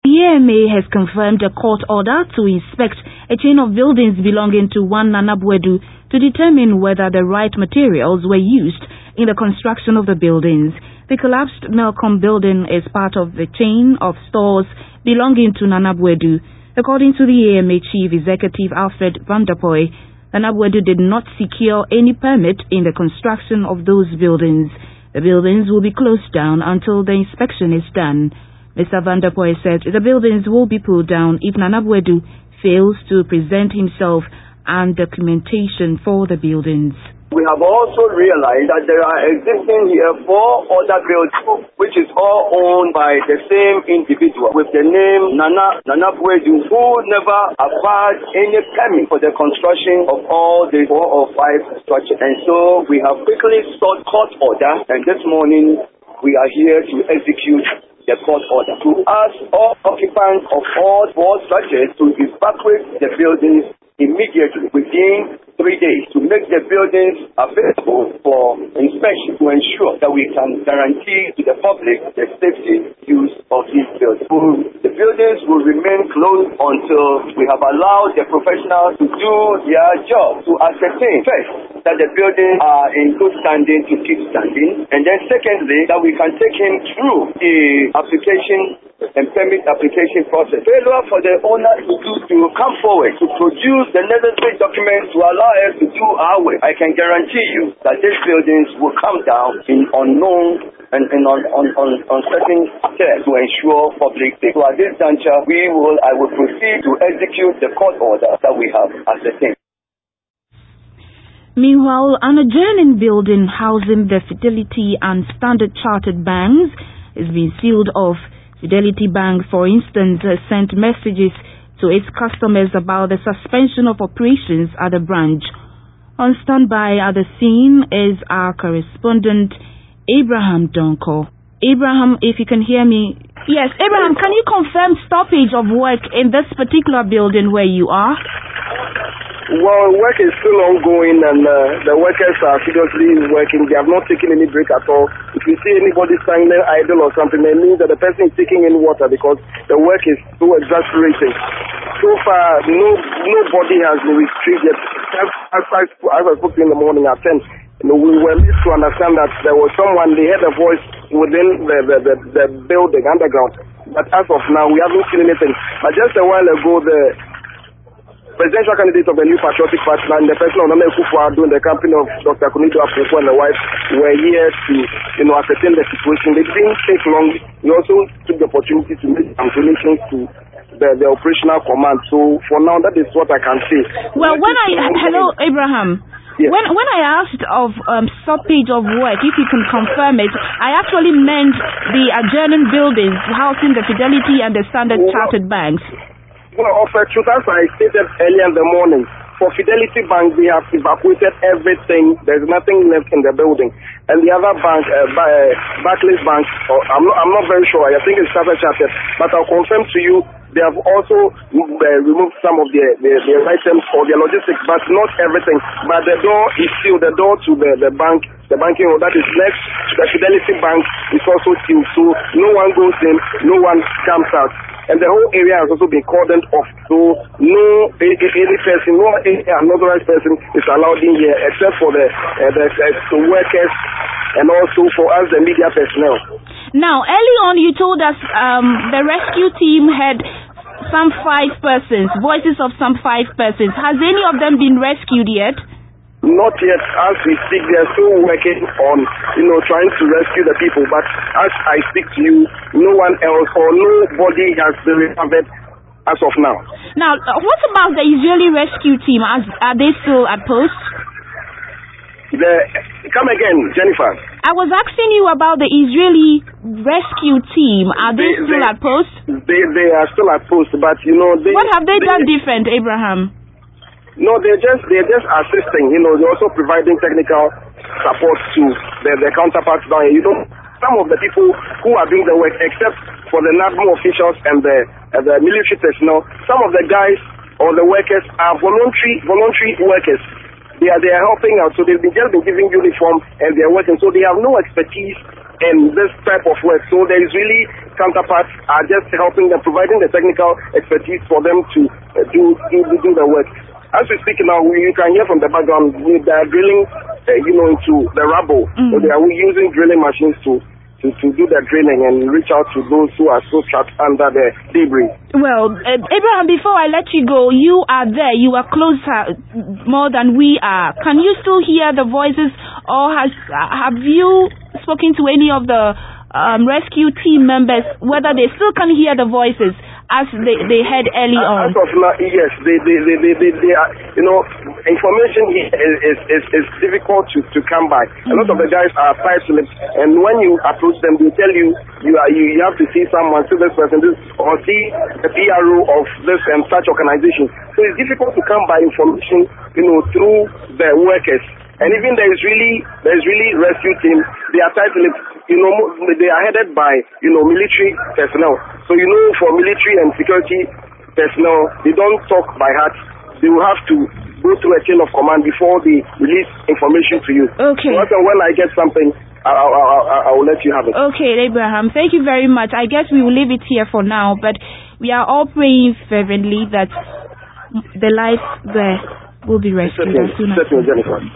The EMA has confirmed a court order to inspect a chain of buildings belonging to One Nanabwedu to determine whether the right materials were used in the construction of the buildings. The collapsed Melcom building is part of the chain of stores belonging to Nanabwedu. According to the EMA Chief Executive Alfred Vanderpoy, Nanabwedu did not secure any permit in the construction of those buildings. The buildings will be closed down until the inspection is done. Mr. Vanderpoy said the buildings will be pulled down if Nanabwedu fails to present himself and documentation for the buildings. We have also realized that there are existing here 4 other buildings which is all owned by the same individual with the name Nanabwedu, who never acquired any permit for the construction of all the 4 or 5 structures. And so we have quickly sought court order, and this morning we are here to execute the court order to ask all occupants of all 4 structures to evacuate the buildings immediately within 3 days to make the buildings available for inspection to ensure that we can guarantee to the public the safety use of these buildings. The buildings will remain closed until we have allowed the professionals to do their job to ascertain first that the buildings are in good standing to keep standing, and then secondly that we can take him through the application and permit application process. Failure for the owner to come forward to produce the necessary documents to allow us to do our work, I can guarantee you that these buildings will come down in unknown and on certain terms to ensure public safety. So at this juncture, I will proceed to execute the court order that we have ascertained. Meanwhile, an adjoining building housing the Fidelity and Standard Chartered banks is being sealed off. Fidelity Bank, for instance, sent messages to its customers about the suspension of operations at the branch. On standby at the scene is our correspondent, Abraham Donko. Abraham, if you can hear me. Yes, Abraham, can you confirm stoppage of work in this particular building where you are? Well, work is still ongoing, and the workers are seriously working. They have not taken any break at all. If you see anybody standing idle or something, it means that the person is taking in water because the work is so exasperating. So far, nobody has been retrieved yet. As I spoke to in the morning at 10, we were made to understand that there was someone, they heard a voice within the building underground. But as of now, we haven't seen anything. But just a while ago, the presidential candidate of the New Patriotic Party and the person of Nana Akufo-Addo in the company of Dr. Kunido Apofo and the wife were here to, ascertain the situation. They didn't take long. We also took the opportunity to make some donations to the operational command. So for now, that is what I can say. Well, hello, Abraham. Yes. When I asked of stoppage of work, if you can confirm it, I actually meant the adjoining buildings housing the Fidelity and the Standard Chartered banks. Well, of truth, as I stated earlier in the morning, for Fidelity Bank, we have evacuated everything. There's nothing left in the building. And the other bank, Barclays Bank, I'm not very sure. I think it's Standard Chartered. But I'll confirm to you, they have also removed some of their items for their logistics, but not everything. But the door is sealed. The door to the bank, the banking hall that is next to the Fidelity Bank is also sealed. So no one goes in, no one comes out. And the whole area has also been cordoned off. So no any person, no unauthorized person is allowed in here except for the workers and also for us, the media personnel. Now, early on you told us the rescue team had some 5 persons, voices of some 5 persons. Has any of them been rescued yet? Not yet. As we speak, they are still working on, trying to rescue the people. But as I speak to you, no one else or nobody has been recovered as of now. Now, what about the Israeli rescue team? Are they still at post? Come again, Jennifer. I was asking you about the Israeli rescue team. Are they still at post? They are still at post, but what have they done different, Abraham? No, they're just assisting. They're also providing technical support to the counterparts down here. Some of the people who are doing the work, except for the NADMO officials and the military personnel, some of the guys or the workers are voluntary workers. They are helping out, so they've just been giving uniform and they're working. So they have no expertise in this type of work. So there is really counterparts are just helping them, providing the technical expertise for them to do the work. As we speak now, you can hear from the background, they are drilling, into the rubble. So they are using drilling machines to do the drilling and reach out to those who are so trapped under the debris. Well, Abraham, before I let you go, you are there. You are closer more than we are. Can you still hear the voices, or have you spoken to any of the rescue team members, whether they still can hear the voices as they heard early on? As of now, yes, they are, information is difficult to come by. A lot of the guys are tight-lipped, and when you approach them, they tell you have to see someone, see this person, or see the PRO of this and such organization. So it's difficult to come by information, through the workers. And even there is really rescue team. They are tight-lipped. They are headed by military personnel. So for military and security personnel, they don't talk by heart. They will have to go through a chain of command before they release information to you. Okay. So when I get something, I will let you have it. Okay, Abraham. Thank you very much. I guess we will leave it here for now, but we are all praying fervently that the lives there will be rescued as soon as possible.